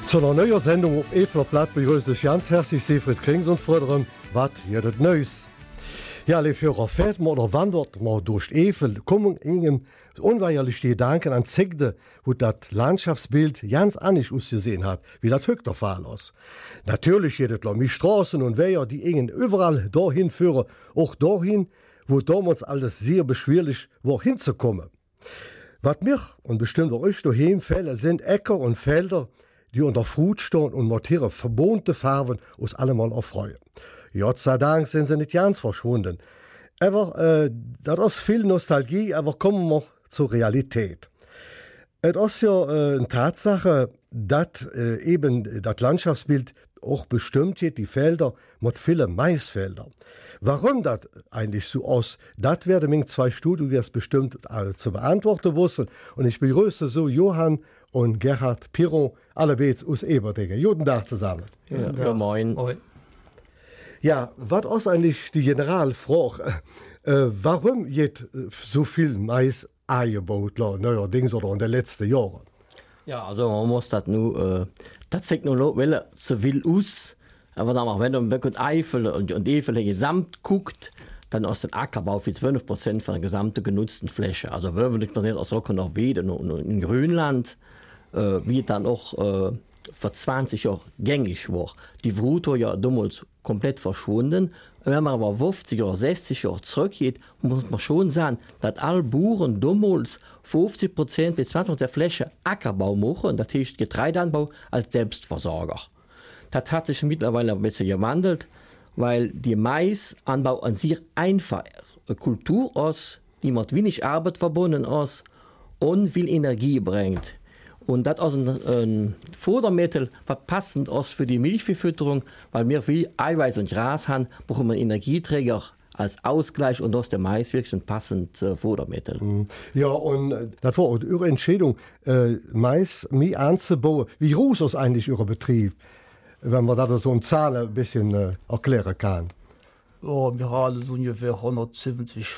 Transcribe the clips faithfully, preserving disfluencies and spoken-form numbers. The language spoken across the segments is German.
Zu einer neuen Sendung auf Eveler Platt begrüße ich ganz herzlich Siegfried Krings und freue mich, was hier das Neues. Ja, alle Führer fährt man oder wandert man durch Evel, kommen ihnen unweigerlich die Gedanken an Zegde, wo das Landschaftsbild ganz anders ausgesehen hat, wie das heute der Fall ist. Natürlich geht es um die Straßen und Wege, die ihnen überall dahin führen, auch dahin, wo damals alles sehr beschwerlich war, hinzukommen. Was mir und bestimmt auch euch daheim fällt, sind Äcker und Felder, die unter Frut stehen und mit ihren verbohnten Farben uns allemal erfreuen. Gott sei Dank sind sie nicht ganz verschwunden. Aber äh, das ist viel Nostalgie, aber kommen wir zur Realität. Es ist ja äh, eine Tatsache, dass äh, eben das Landschaftsbild auch bestimmt wird, die Felder mit vielen Maisfeldern. Warum das eigentlich so ist, das werden mir zwei Studien bestimmt äh, zu beantworten wissen. Und ich begrüße so Johann und Gerhard Piron, alle beide aus Eberdingen. Guten Tag zusammen. Ja, ja, moin. moin. Ja, was ist eigentlich die Generalfrage? Äh, warum geht so viel Mais angebaut, neuerdings oder in den letzten Jahren? Ja, also man muss das nur, äh, das Technologie so viel aus, aber dann, wenn man wirklich Eifel und, und Eifel gesamt guckt, dann ist der Ackerbau für zwölf Prozent von der gesamten genutzten Fläche. Also wenn wir nicht mehr aus noch Weden und in Grönland, äh, wie dann auch äh, vor zwanzig Jahren gängig war. Die Frut war ja damals komplett verschwunden. Wenn man aber fünfzig oder sechzig Jahre zurückgeht, muss man schon sagen, dass alle Bauern damals fünfzig Prozent bis zwanzig Prozent der Fläche Ackerbau machen, das heißt Getreideanbau als Selbstversorger. Das hat sich mittlerweile ein bisschen gewandelt, weil die Maisanbau an sich einfach eine Kultur ist, die mit wenig Arbeit verbunden ist und viel Energie bringt. Und das ist ein, ein Futtermittel, was passend ist für die Milchviehfütterung, weil wir viel Eiweiß und Gras haben, brauchen wir Energieträger als Ausgleich und das ist der Mais wirklich ein passendes äh, Futtermittel. Ja, und äh, das war auch Ihre Entscheidung, äh, Mais mehr anzubauen. Wie groß ist eigentlich Ihr Betrieb, wenn man da so eine Zahl ein bisschen äh, erklären kann? Ja, wir haben so ungefähr hundertsiebzig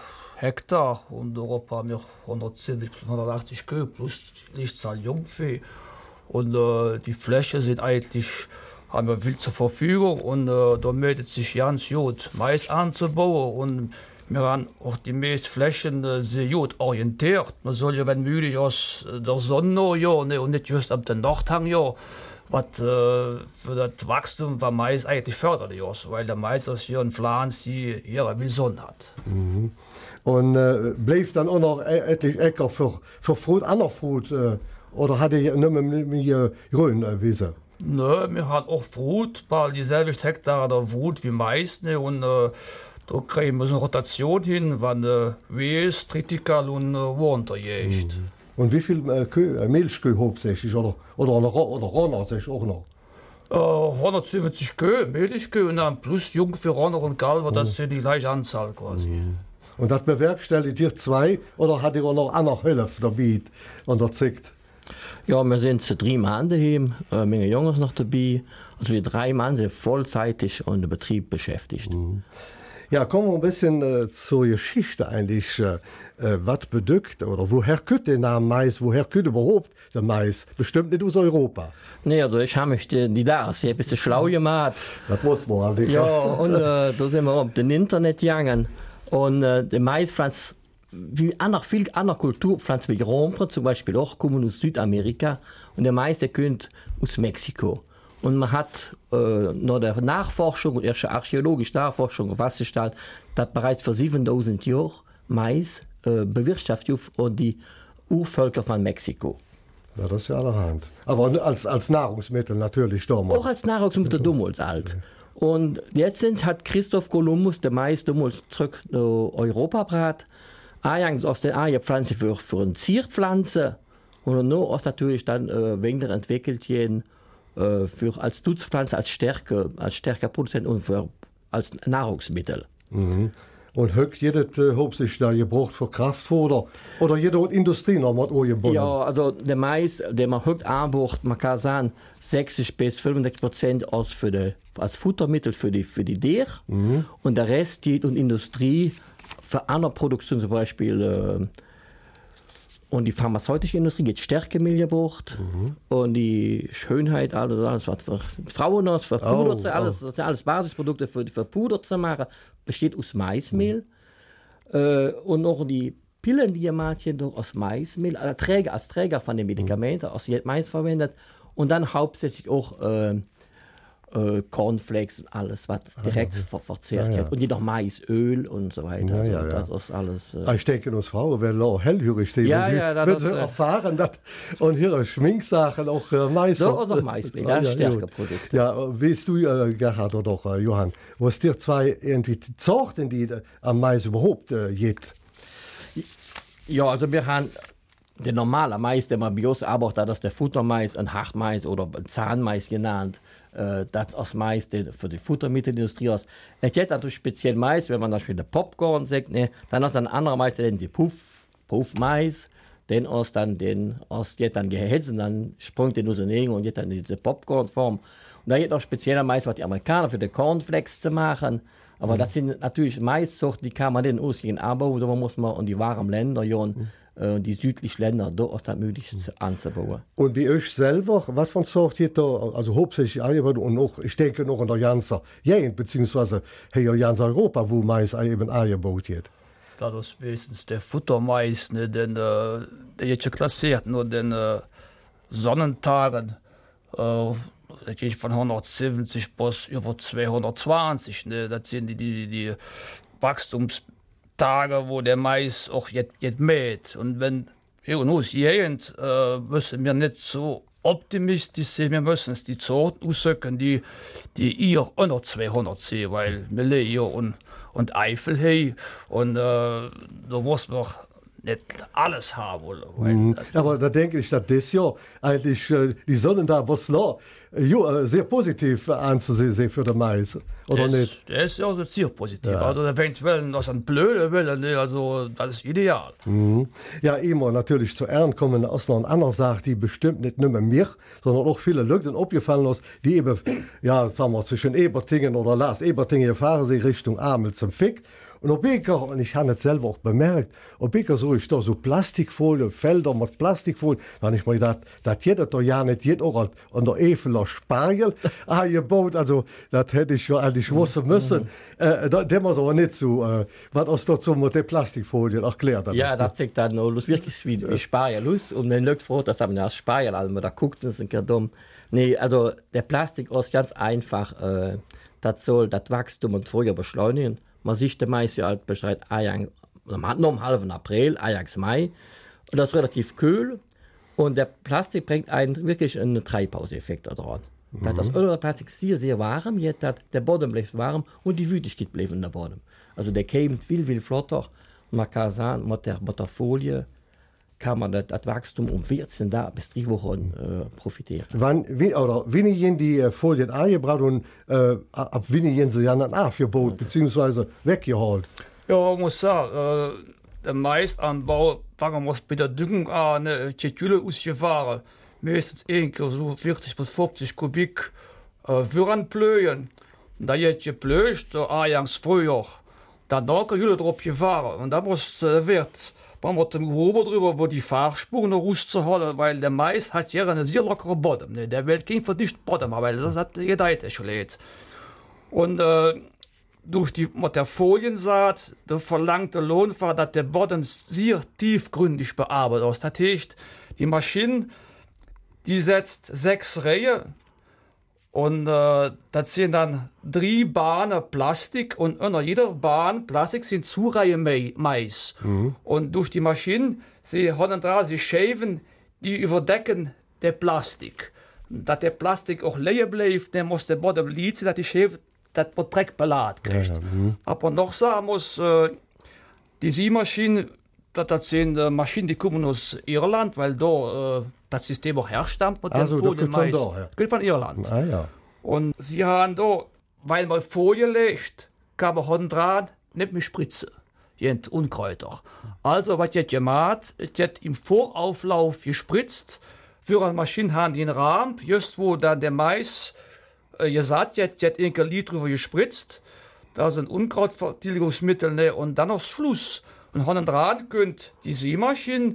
Hektar und Europa haben wir hundertsiebzig bis hundertachtzig Kühe plus die Lichtzahl Jungvieh. Und äh, die Fläche sind eigentlich, haben wir viel zur Verfügung und äh, da meldet sich ganz gut Mais anzubauen und wir haben auch die meisten Flächen äh, sehr gut orientiert. Man soll ja, wenn möglich, aus der Sonne ja, ne, und nicht just ab der Nordhang ja, was äh, für das Wachstum von Mais eigentlich förderlich ist, weil der Mais ist hier ein Pflanze, die ihre will Sonne hat. Mhm. Und äh, blieb dann auch noch etlich Äcker für, für Frucht, andere Frucht, äh, oder hatte ich nicht mehr, mehr grün äh, Wiese? Nö, wir haben auch Frucht, weil dieselbe Hektare der Frucht wie Mais, ne, und äh, da kriegen wir so eine Rotation hin, wenn äh, Wes, Tritikal und äh, Wonder jägt. Mhm. Und wie viel äh, Kühe, äh, Milchkühe hauptsächlich, oder, oder, oder, oder Ronner sich auch noch? Äh, hundertsiebzig Kühe, Milchkühe und dann plus Jungvieh, Ronner und Galver, mhm. das sind die gleiche Anzahl quasi. Mhm. Und das bewerkstelligt ihr zwei oder hat ihr auch noch andere Hilfe dabei unterzeugt? Ja, wir sind zu drei Mann daheim, eine Menge Jungs noch dabei. Also wir drei Mann sind vollzeitig an den Betrieb beschäftigt. Mhm. Ja, kommen wir ein bisschen äh, zur Geschichte eigentlich. Äh, was bedeutet oder woher kommt der Name Mais? Woher kommt überhaupt der Mais? Bestimmt nicht aus Europa. Nee, also ich habe mich die, die da, ich habe ein bisschen schlau gemacht. Das muss man halt. Ja, und äh, da sind wir auf dem Internet gegangen. Und äh, die Maispflanze, wie andere, viel andere Kulturpflanzen wie Romper zum Beispiel auch, kommen aus Südamerika. Und der Mais, der kommt aus Mexiko. Und man hat äh, nach der Nachforschung und erste archäologische Nachforschung festgestellt, dass bereits vor siebentausend Jahren Mais äh, bewirtschaftet und die Urvölker von Mexiko. Ja, das ist ja allerhand. Aber als, als Nahrungsmittel natürlich damals. Auch als Nahrungsmittel damals alt. Und jetzt hat Christoph Kolumbus den Mais damals zurück nach Europa gebracht. Eingangs aus der eine Pflanze für, für eine Zierpflanze. Und dann ist natürlich dann äh, weiterentwickelt worden äh, für, als Nutzpflanze, als Stärke, als Stärkeproduzent und für, als Nahrungsmittel. Mhm. Und heute jedes äh, hauptsächlich da gebraucht für Kraftfutter oder jede Industrie noch mal angebunden? Ja, also der Mais, den man heute anbaut, man kann sagen, sechzig bis fünfundsiebzig Prozent aus für die, als Futtermittel für die, für die Tiere. Mhm. Und der Rest geht in Industrie für andere Produktion, zum Beispiel Und die pharmazeutische Industrie geht Stärkemilch gebraucht mhm. und die Schönheit, alles, alles was für Frauen ist, für Puder, oh, zu, alles, oh. Das sind alles Basisprodukte für, für Puder zu machen, besteht aus Maismehl. Mhm. Äh, und noch die Pillen, die ihr macht, aus Maismehl, also Träger, als Träger von den Medikamenten, mhm. aus Mais verwendet. Und dann hauptsächlich auch äh, äh, Cornflakes und alles, was direkt ah, ver verzehrt ja, ja. wird. Und jedoch Maisöl und so weiter. Ja, ja, also, ja. Das ist alles. Äh ich denke, uns Frauen werden auch hellhörig stehen. Ja, sie ja, das ist, äh, erfahren, dass und ihre Schminksachen auch äh, Mais. So ist auch Maismehl, das ist stärker Produkt. Ja, weißt du, äh, Gerhard oder doch, äh, Johann, was dir zwei irgendwie die Sorten, die äh, am Mais überhaupt äh, geht? Ja, also wir haben den normalen Mais, den man bei uns arbeitet, das ist der Futtermais, ein Hartmais oder ein Zahnmais genannt. Äh, das ist Mais den für die Futtermittelindustrie aus. Es gibt natürlich speziell Mais, wenn man zum Beispiel den Popcorn sagt, ne, dann ist ein anderer Mais, den nennen sie Puff, Puffmais. Den aus dann den aus der dann gehältst und dann sprungt den nur so neben und geht dann in diese Popcornform. Und da gibt noch spezieller Mais, was die Amerikaner für die Cornflakes zu machen. Aber mhm. das sind natürlich Maissorten, die kann man den ausgehen. Aber da muss man in die warmen Länder, ja, und mhm. äh, die südlichen Länder, da ist das möglich mhm. anzubauen. Und bei euch selber, was von Sort hier da, also hauptsächlich und auch, ich denke noch in der ganzen Gegend, beziehungsweise hier in ganz Europa, wo Mais eben angebaut wird. Das ist meistens der Futtermais, ne, den, äh, der jetzt klassiert, nur den äh, Sonnentagen. Äh, Das geht von hundertsiebzig bis über zweihundertzwanzig. Ne? Das sind die, die, die Wachstumstage, wo der Mais auch jetzt, jetzt mäht. Und wenn wir uns hier äh, müssen wir nicht so optimistisch sein, wir müssen die Sorten aussuchen, die, die ihr unter zweihundert sind, weil wir leben hier und, und Eifel haben. Und äh, da muss man nicht alles haben. Mhm. Aber da denke ich, dass das Jahr eigentlich äh, die Sonne da was noch ja, sehr positiv anzusehen für den Mais, oder das, nicht? Das ist ja sehr positiv. Ja. Also eventuell das ein blöde Wille, also das ist ideal. Mhm. Ja, immer natürlich zu Ehren kommen aus noch eine andere Sache, die bestimmt nicht nur mir, sondern auch viele Leute aufgefallen ist, die eben, ja, sagen wir, zwischen Ebertingen oder Lars Ebertingen fahren sie Richtung Amel zum Fick. Und ob ich, und ich habe es selber auch bemerkt, ob ich so, ich da so Plastikfolie, Felder mit Plastikfolie, wenn ich mir gedacht, dass jeder da ja nicht jeder auch an der Efeler Spargel angebaut, also das hätte ich ja eigentlich wissen müssen. äh, da, dem ist aber nicht so, äh, was ist dazu mit der Plastikfolie erklärt. Das ja, das sagt dann noch wirklich wie ja. Spargel aus und man lügt froh, dass man das Spargel, also man da guckt, das ist ein dumm. Nee, also der Plastik ist ganz einfach, äh, das soll das Wachstum und früher beschleunigen. Man sieht den Mais ja halt beschreibt noch am halben April, Ajax Mai. Und das ist relativ kühl. Und der Plastik bringt einen wirklich einen Treibhauseffekt daran. Mhm. Das Öl oder Plastik sehr, sehr warm. Jetzt hat der Boden bleibt warm und die Wütigkeit bleibt in der Boden. Also der käme viel, viel flotter. Und man kann sagen, mit der, mit der Folie kann man das, das Wachstum um vierzehn da bis drei Wochen äh, profitieren. Wann, wie, oder wenn ich die äh, Folien angebracht und äh, ab wenn ich sie dann aufgebaut bzw. weggeholt? Ja, man muss sagen, äh, der Maisanbau fangen wir bei der Düngung an, ne, die Gülle ausgefahren. Meistens so vierzig bis fünfzig Kubik äh, für Plöhen. Da jetzt geplöcht, der Ajax früher. Dann da die Gülle drauf gefahren. Und da muss äh, wird. Man hat dem Gruber drüber, wo die Fahrspuren rauszuholen, weil der Mais hat ja einen sehr lockeren Boden. Ne? Der will kein verdichtet Boden, weil das hat gedeiht schon lädt. Und äh, durch die mit der Foliensaat, der verlangte Lohn war, dass der Boden sehr tiefgründig bearbeitet ist. Das heißt, die Maschine, die setzt sechs Reihen und äh, das sind dann drei Bahnen Plastik und unter jeder Bahn Plastik sind zwei Reihen Mais. Mhm. Und durch die Maschine, sie haben da sie Schäven, die überdecken der Plastik. Dass der Plastik auch leer bleibt, dann muss der Boden liegen, dass die Schäven das Dreck beladen kriegt. Ja, ja. Mhm. Aber noch sagen muss, äh, die Siemaschine, das, das sind äh, Maschinen, die kommen aus Irland, weil da äh, das System auch herstammt mit also, den Folienmais. Das ja. Geht von Irland. Ah, ja. Und sie haben da, weil man Folie legt, kann man hinten dran nicht mehr spritzen. Jent Unkräuter. Also, was jetzt gemacht, jetzt im Vorauflauf gespritzt, für eine Maschine haben die einen Rahmen, just wo dann der Mais, äh, ihr sagt jetzt, jetzt ein Liter drüber gespritzt, da sind Unkrautvertilgungsmittel, ne, und dann noch Schluss. Und hinten dran könnt die Siemaschine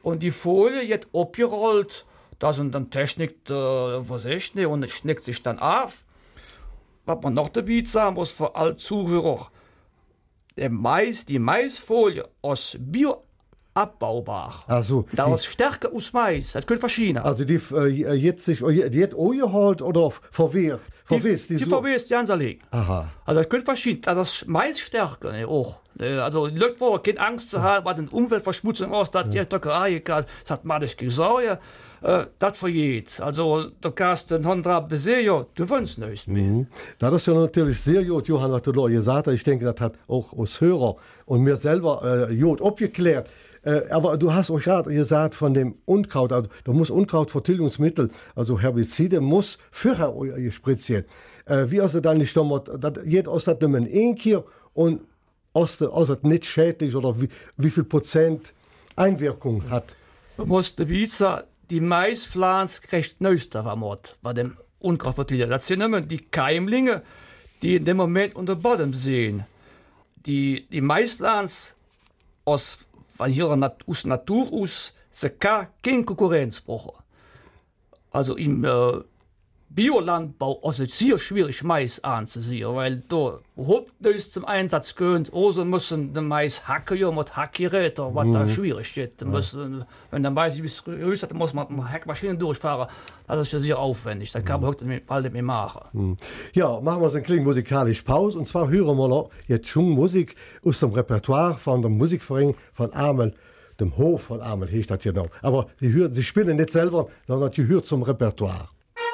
und die Folie jetzt abgerollt, da sind dann Technik äh, versicht, ne, und es schneckt sich dann auf. Was man noch dabei sagen muss für alle Zuhörer, der Mais, die Maisfolie aus bioabbaubar. Also, da ist stärker aus Mais, das können verschiedene. Also die äh, jetzt sich die hat geholt oder verwehrt? Verwest, die, die, die so? Verwest, die anzerlegen. Aha. Also das könnte verschieden. Also das Mais stärker, ne, auch. Also die Leute brauchen keine Angst zu haben, was den Umweltverschmutzung aus, das die Druckerei, das hat man nicht gesagt. Äh, das vergeht. Also du kannst den Hundra besehen, du wünschst nichts mehr. Mhm. Das ist ja natürlich sehr gut, Johann, was du da gesagt hast. Ich denke, das hat auch aus Hörer und mir selber äh, gut abgeklärt. Äh, aber du hast auch gerade gesagt von dem Unkraut, also da muss Unkrautvertilgungsmittel, also Herbizide, muss vorher gespritzt werden. Äh, wie hast du dann nicht damals, das geht aus das nicht ein Kier und aus das nicht schädlich oder wie, wie viel Prozent Einwirkung hat? Du musst die Pizza, die Maispflanze kriegt nöster vermord, bei dem Unkrautvertilger. Das sind immer die Keimlinge, die in dem Moment unter Boden sehen. Die, die Maispflanze aus von ihrer Nat- aus Natur aus, sie kann keine Konkurrenz brauchen. Also im äh, Biolandbau ist es sehr schwierig, Mais anzusehen, weil da überhaupt nichts zum Einsatz gehört. Also müssen den Mais hacken, ja, mit Hackgeräten, was mhm. da schwierig ist. Da müssen, wenn der Mais bis größer ist, muss man mit Hackmaschinen durchfahren. Das ist ja sehr aufwendig. Das kann man heute nicht bald mehr machen. Mhm. Ja, machen wir so eine kleine musikalische Pause. Und zwar hören wir noch jetzt schon Musik aus dem Repertoire von dem Musikverein von Amel, dem Hof von Amel, heißt das genau. Aber sie, hören, sie spielen nicht selber, sondern sie hören zum Repertoire.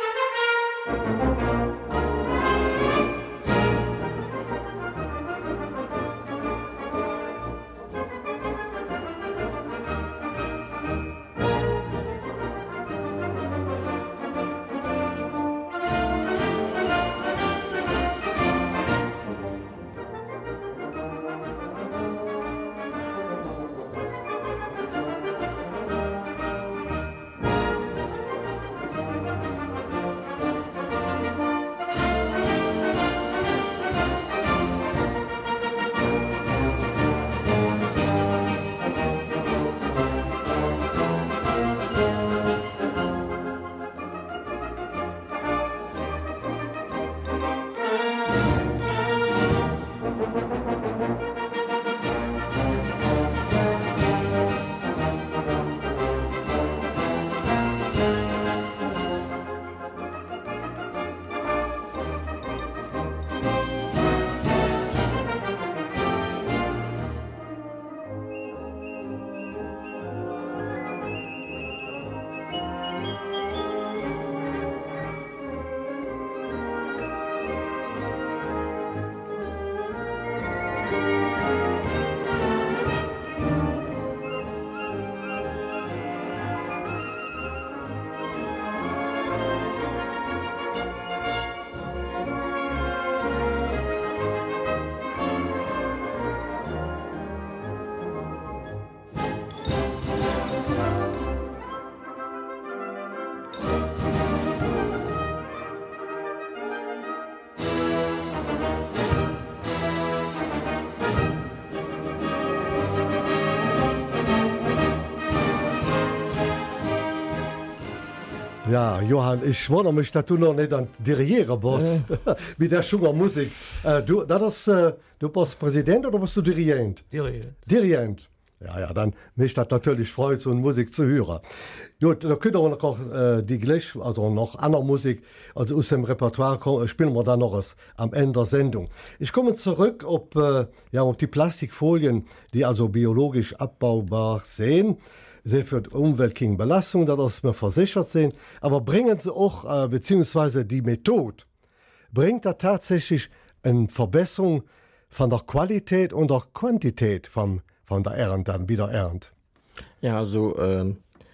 Ja, Johann, ich wundere mich, dass du noch nicht an Dirigieren bist, äh. mit der Sugarmusik. Äh, du, das, äh, du bist Präsident oder bist du Dirigent? Dirigent. Dirigent. Ja, ja, dann mich das natürlich freut, so eine Musik zu hören. Gut, da können wir noch äh, die gleich, also noch andere Musik, also aus dem Repertoire spielen wir dann noch was am Ende der Sendung. Ich komme zurück auf, äh, ja, auf die Plastikfolien, die also biologisch abbaubar sind. Sie für die Umwelt keine Belastung, dass wir versichert sind, aber bringen sie auch, äh, beziehungsweise die Methode, bringt da tatsächlich eine Verbesserung von der Qualität und der Quantität vom, von der Ernte, dann wieder Ernte. Ja, also, ähm,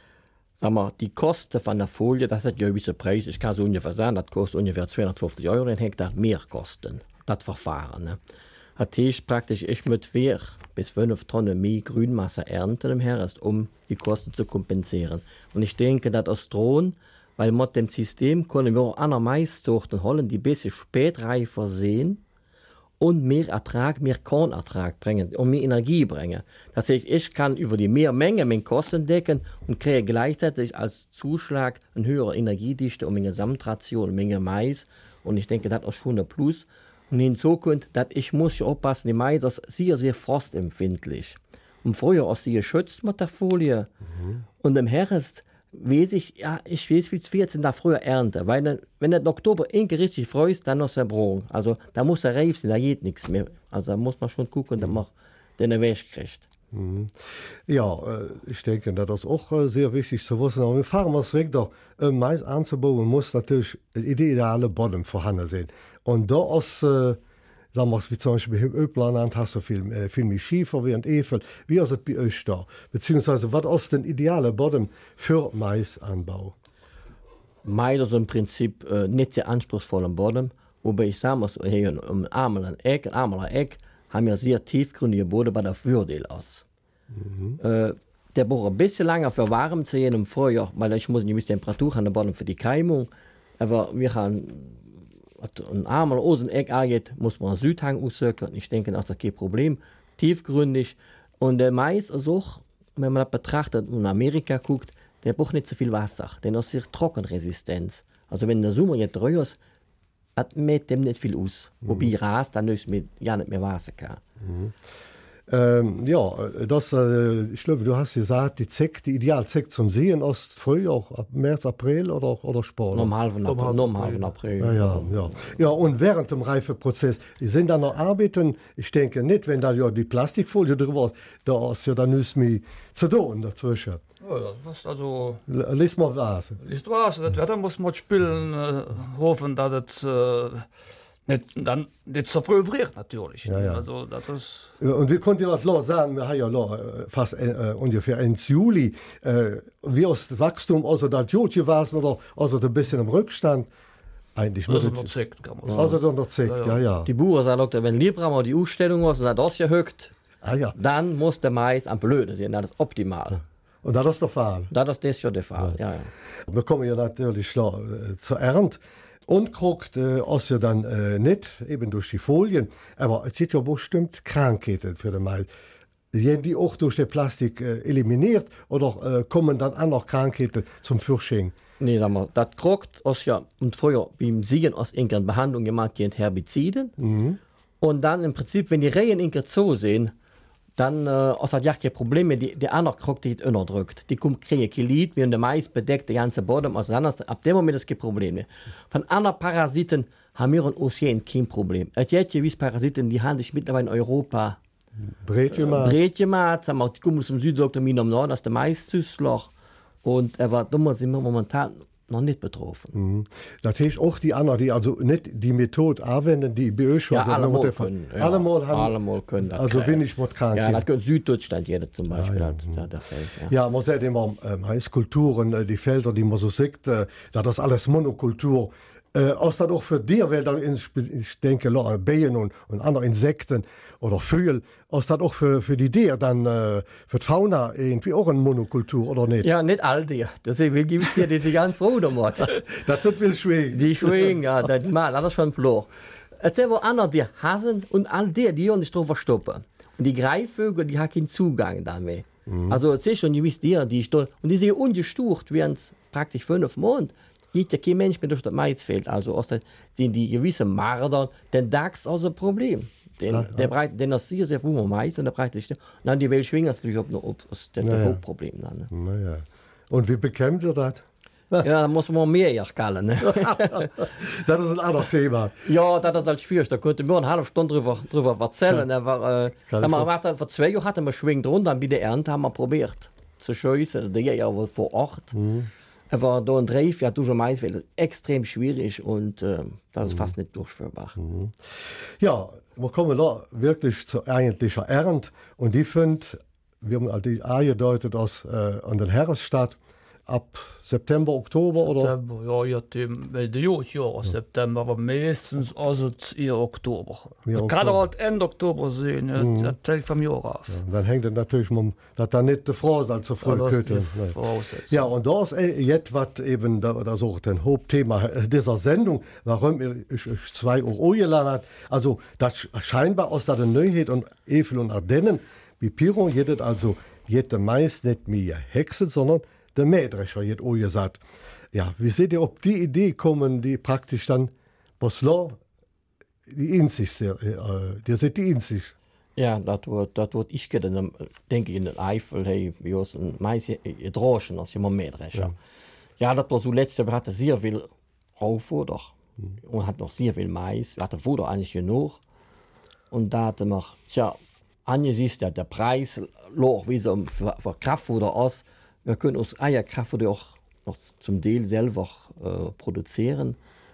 sag mal, die Kosten von der Folie, das hat ja ein bisschen Preis, ich kann so ungefähr sagen, das kostet ungefähr zweihundertfünfzig Euro den Hektar mehr Kosten, das Verfahren. Ne? Das heißt praktisch, ich mit vier bis fünf Tonnen mehr Grünmasse ernten im Herbst, um die Kosten zu kompensieren. Und ich denke, das ist drohen, weil mit dem System können wir auch andere Maissorten holen, die ein bisschen spätreifer sehen und mehr Ertrag, mehr Kornertrag bringen und mehr Energie bringen. Das heißt, ich kann über die mehr Menge meine Kosten decken und kriege gleichzeitig als Zuschlag eine höhere Energiedichte und meine Gesamtration, meine Mais. Und ich denke, das ist schon ein Plus. Und hinzu kommt, dass ich muss ja aufpassen, die Mais ist sehr, sehr frostempfindlich. Und früher ist sie geschützt mit der Folie. Mhm. Und im Herbst weiß ich, ja, ich weiß, wie es wird, sind da früher Ernte. Weil wenn der Oktober irgendwie richtig früh ist, dann ist er Brung. Also da muss er reif sein, da geht nichts mehr. Also da muss man schon gucken, dass man den Weg kriegt. Mhm. Ja, ich denke, das ist auch sehr wichtig zu wissen. Aber wir fahren uns weg, da um Mais anzubauen, muss natürlich ideale Boden vorhanden sein. Und da ist, äh, sagen wir, wie zum Beispiel im Öplerland hast du viel, äh, viel mehr Schiefer wie ein Efel. Wie ist es bei euch da? Beziehungsweise, was ist denn ideale Boden für Maisanbau? Mais ist im Prinzip äh, nicht sehr anspruchsvoller Boden. Wobei ich sagen muss, hier um Armeler Eck, Armeler Eck, haben wir sehr tiefgründige Boden bei der Fördel aus. Mhm. Äh, der braucht ein bisschen länger für warm zu gehen im Frühjahr, weil ich muss eine gewisse Temperatur haben, der Boden für die Keimung. Aber wir haben ein Armeler Oseneck angeht, muss man einen Südhang aussöcken. Ich denke, das ist kein Problem. Tiefgründig. Und der Mais ist auch, wenn man das betrachtet und in Amerika guckt, der braucht nicht so viel Wasser. Der hat sehr Trockenresistenz. Also wenn der Sommer jetzt treu ist, hat mit dem nicht viel aus. Mhm. Wobei Ras dann ist mit ja nicht mehr Wasser kann. Mhm. Ähm, ja, das, äh, ich glaube, du hast gesagt, die Zeck, die Idealzeck zum Sehen ist früh, auch ab März, April oder, oder Sport? Normal von April. Normal von April. Ja, ja, ja. Ja, und während dem Reifeprozess sind da noch Arbeiten, ich denke nicht, wenn da ja die Plastikfolie drüber ist, da ist ja dann nicht mehr zu tun dazwischen. Ja, was also. Lies mal was. Lies was, das Wetter muss man spielen, äh, hoffen, dass es. Äh, Nicht, dann nicht zerfröhriert natürlich. Ja, ja. Also, das ist und wie konnte ihr das lo sagen? Wir haben ja lo, fast äh, ungefähr Ende Juli. Äh, wie ist das Wachstum, also das Jodje war oder also ein bisschen im Rückstand? Eigentlich also noch zickt, kann man sagen. Also dann noch zickt, ja, ja. ja. Die Bauern sagen, wenn Liebrammer die Ausstellung was und das erhöht, ah, ja. dann muss der Mais am Blöde sein. Das ist optimal. Und das ist der Fall? Das ist das ja der Fall, ja. Ja, ja. Wir kommen ja natürlich äh, zur Ernte. Und guckt äh, aus ja dann äh, nicht, eben durch die Folien, aber es gibt ja bestimmt Krankheiten für den Mais. Werden die auch durch den Plastik äh, eliminiert oder äh, kommen dann andere Krankheiten zum Fürsching? Nee, sag mal, das guckt aus ja, und früher beim Siegen aus irgendeiner Behandlung gemacht gegen Herbiziden. Mhm. Und dann im Prinzip, wenn die Rehen in Zoo sehen, dann äh, aus der Jagd Probleme, die, die andere Krog, die unterdrückt. Die kommt, kriegen Kilit, wie der Mais bedeckt, der ganze Boden. Also dann ist, ab dem Moment ist kein Problem. Von anderen Parasiten haben wir in Ozean kein Problem. Es gibt gewisse Parasiten, die haben sich mittlerweile in Europa Bretjemat. Bretjemat, die kommen aus dem Südoktomin am Norden, das ist der Maiszüssler. Und aber da sind wir momentan noch nicht betroffen. Mhm. Das heißt auch die anderen, die also nicht die Methode anwenden, die bei euch schon ja, allemal können. Ja, allemal haben, allemal können. Also okay. wenig mit Krankheiten. Ja, das können Süddeutschland jeder zum Beispiel. Ja, ja. Hat, da, da fällt, ja. ja, man sagt immer, äh, Maiskulturen, die Felder, die man so sieht, äh, das ist alles Monokultur. Äh, aus das auch für dir, weil dann in, ich denke, Bienen und, und andere Insekten oder Vögel, aus das auch für, für die Tiere, dann äh, für die Fauna irgendwie auch eine Monokultur, oder nicht? Ja, nicht all die. Deswegen gibt es dir, die sind ganz froh damit. Das sind viel schwingen. Die schwingen, ja, das mal, das ist schon klar. Es sind aber andere, die hassen und all die, die hören nicht drauf verstoppen. Und die Greifvögel, die haben keinen Zugang damit. Mhm. Also, es ist schon gewisse Tiere, die stehen, und die sind ungestucht, während es praktisch fünf Monate geht ja kein Mensch mehr durch das Maisfeld. Also aus der, sind die gewissen Marder, den Dachs also ein Problem. Den, ja, ja. Der breit, den ist sehr, sehr viel Mais und der breit sich. Und dann die Welt schwingen natürlich auch noch ob, das ist naja. das Hauptproblem. Dann, ne? Naja. Und wie bekämpft ihr das? Ja, da muss man mehr erkallen. Ne? Das ist ein anderes Thema. Ja, das ist halt schwierig. Da könnte man eine halbe Stunde drüber, drüber erzählen. Ja. War, äh, da wir, vor zwei Jahren hatten wir schwingend runter, dann bei der Ernte haben wir probiert zu schießen. Der ja wohl vor Ort. Mhm. Aber da ein Dreif, ja, durch Mais ist extrem schwierig und äh, das ist mhm. fast nicht durchführbar. Mhm. Ja, wir kommen da wirklich zur eigentlichen Ernte und die findet, wir haben die angedeutet, aus, äh, an der Herbststadt ab September, Oktober September, oder? ja, ja, dem, weil der Jahr, ja, September, aber meistens also eher Oktober. Ja, Man kann halt Ende Oktober sehen, ja, Mhm. das fällt vom Jahr auf. Ja, dann hängt es natürlich um, dass da nicht die Frau soll zu früh Ja, das ist köten. die Nee. Voraussetzung. Ja, und da ist äh, jetzt was eben, da, das ist auch ein Hauptthema dieser Sendung, warum ich, ich zwei Uhr eingeladen habe. Also, das scheinbar aus der Neuheit und Evel und Ardennen, wie Piron, jedet also, jede meist nicht mehr Hexe, sondern der Mähdrescher, jet auch gesagt. Ja, wie seht ihr, ob die Idee kommen, die praktisch dann, Boslar, die in sich, äh, die seht die in sich. Ja, dat wordt dat wordt ich gedden denk ik in den Eifel hey wie ons een meisje droschen als je maar meedrecher. Ja. ja, dat was so letzte we hadden sehr veel Raufutter mhm. und hat noch sehr viel Mais. Wir hatten Futter eigentlich genug und da hatte noch tja angesichts der der Preis loch wie so für, für Kraftfutter aus. Wir können uns Eierkraftfutter auch noch zum Teil selber äh, produzieren.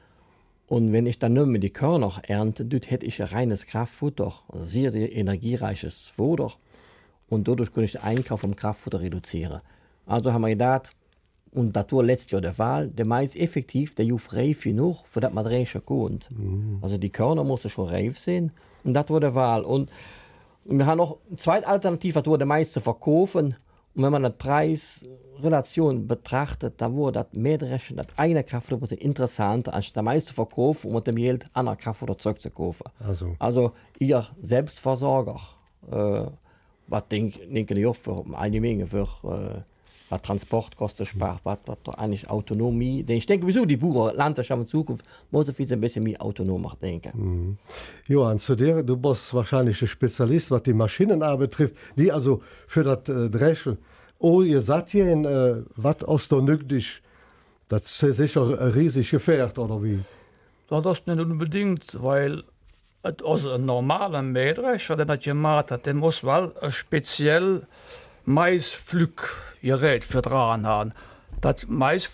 Und wenn ich dann nur mit die Körner ernte, dann hätte ich ein reines Kraftfutter, also sehr, sehr energiereiches Futter. Und dadurch kann ich den Einkauf vom Kraftfutter reduzieren. Also haben wir gedacht, und das war letztes Jahr der Wahl, der Mais effektiv, der ist reif genug, für das man reichen kann. Mhm. Also die Körner mussten schon reif sein. Und das war der Wahl. Und, und wir haben noch eine zweite Alternative, das war der Mais zu verkaufen. Und wenn man die Preisrelation betrachtet, da wurde das Mähdreschen, das eine Kraftfutter interessanter, als der meiste Verkauf, um mit dem Geld andere Kraftfutter zurückzukaufen. Also, also ihr Selbstversorger, äh, was denke denk ich auch für eine Menge, für äh, was Transportkosten spart, was, was eigentlich Autonomie. Ich denke, wieso die Bauern, Landwirtschaft in Zukunft, muss ein bisschen mehr autonom denken. Mhm. Johann, zu dir, du bist wahrscheinlich ein Spezialist, was die Maschinenarbeit betrifft, die also für das äh, Dreschen. Oh, ihr seid hier in, äh, was aus der Nügdisch, das ist sicher ein riesig Gefährt, oder wie? Ja, das nicht unbedingt, weil also ein normaler Mähdrescher, der das gemacht hat, der muss mal ein speziell Maisflück-Gerät für dran haben. Das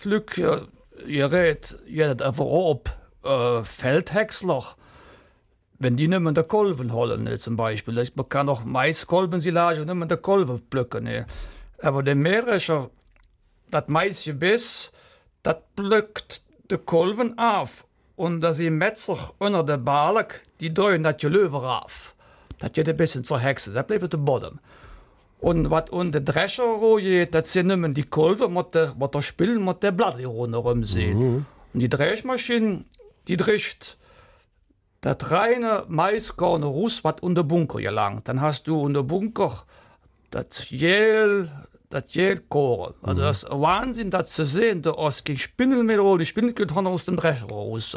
Maisflück-Gerät, ja, das einfach ob äh, Feldhäcksler, wenn die nicht mehr in der Kolben holen, ne, zum Beispiel. Man kann auch Maiskolbensilage nicht mehr in der Kolben pflücken. Ne. Aber der Mähdrescher, das Maisgebiss, das pflückt die Kolben auf. Und da sind Metzer unter der Balk, die drehen das Gelöwe auf. Das geht ein bisschen zur Hexe, das bleibt der Boden. Und was und der Drescher rojet, das sind nicht mehr die Kolben, mit der, mit der Spillen, mit der Blatt rundherum sehen. Mhm. Und die Drehmaschine, die drischt das reine Maiskorn raus, was unter Bunker gelangt. Dann hast du unter Bunker das Gel, das Gelkorn. Also mhm. das ist Wahnsinn, das zu sehen. Da ist kein Spindelmehl, die Spindel geht aus dem Drescher raus.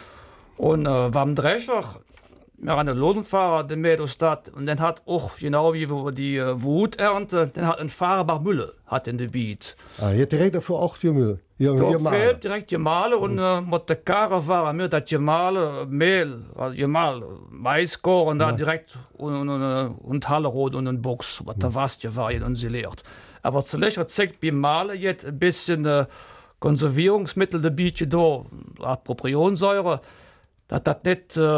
Und äh, beim Drescher, wir haben einen Lodenfahrer, der Mähdostat, und dann hat auch, genau wie wir die äh, Wut ernten, dann hat ein Fahrer Mülle hat in der Beat. Ah, hier direkt dafür auch die Müll. Ja, da fehlt direkt gemahlen und äh, mit der Karre fahren wir das gemahlen Mehl, also gemahlen Maiskorn und dann ja. direkt und, und, und, und Hallerot und ein Box, was da was gewahren und sie leert. Aber zuletzt zeigt beim Malen jetzt ein bisschen äh, Konservierungsmittel der Biete da, Propionsäure, dass das nicht äh,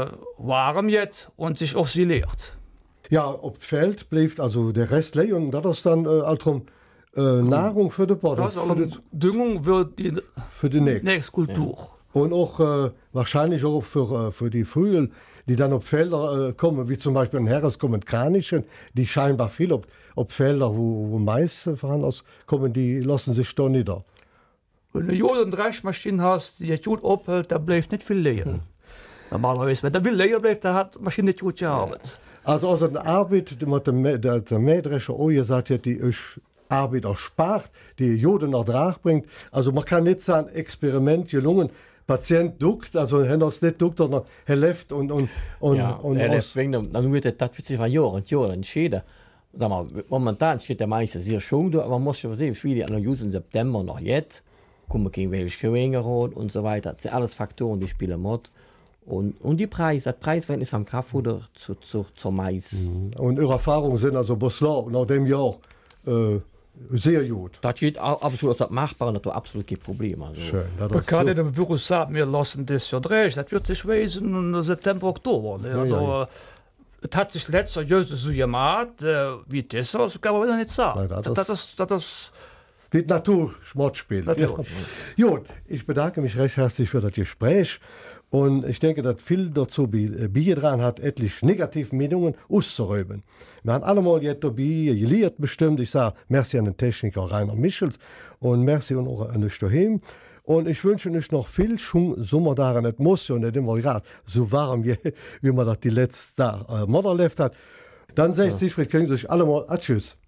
warm jetzt und sich auch sie leert. Ja, auf dem Feld bleibt also der Rest leer und das ist dann äh, also, äh, Nahrung für den Boden. Also, für Düngung wird die, für die nächste, nächste Kultur. Ja. Und auch äh, wahrscheinlich auch für, äh, für die Vögel, die dann auf Felder äh, kommen, wie zum Beispiel in Heeres kommen Kranichen, die scheinbar viel auf, auf Felder, wo, wo Mais äh, vorhanden ist, kommen, die lassen sich da nieder. Wenn du Jod- und Dreschmaschine hast, die gut abhält, da bleibt nicht viel leer. Hm. Normalerweise, wenn da viel leer bleibt, da hat die Maschine nicht gut gearbeitet. Also aus der Arbeit, die der, der Mähdrescher auch gesagt hat, die euch Arbeit erspart, die Jode nach Drach bringt. Also man kann nicht sagen, Experiment gelungen, Patient duckt, also wenn er es nicht duckt, sondern er läuft und und und ja, und er läuft wegen dem, dann wird das für sich Jahre und Jahre entschieden. Sag mal, momentan steht der meiste sehr schon da, aber man muss ja sehen, viele an der Jus im September noch jetzt, kommen gegen welche Gewinner und so weiter. Das sind alles Faktoren, die spielen mit. Und, und die Preis, das Preisverhältnis vom Kraftfutter zu, zu, zur Mais. Und eure Erfahrungen sind also Boslar nach dem Jahr äh, sehr gut. Das geht absolut machbar und das war absolut kein Problem. Also. Schön. Man kann nicht im Virus sagen, wir lassen das ja drehen. Das wird sich weisen im September, Oktober. Ne? Also, ja, ja. Es hat sich letzter Jahr so gemacht, äh, wie das ist, kann man wieder nicht sagen. Nein, das, das, das, das, das wie die Natur Schmott spielt. Natürlich. Ja. Jo, ich bedanke mich recht herzlich für das Gespräch. Und ich denke, dass viel dazu beigetragen hat, etliche negative Meinungen auszuräumen. Wir haben allemal jetzt dabei geliert bestimmt. Ich sage, merci an den Techniker Rainer Michels und merci auch an euch daheim. Und ich wünsche euch noch viel schönen Sommer daran. Es muss ja nicht immer gerade so warm, wie, wie man das die letzten Tage äh, Mutter lebt hat. Dann sage ich, ja. Siegfried, können Sie sich alle mal. Tschüss.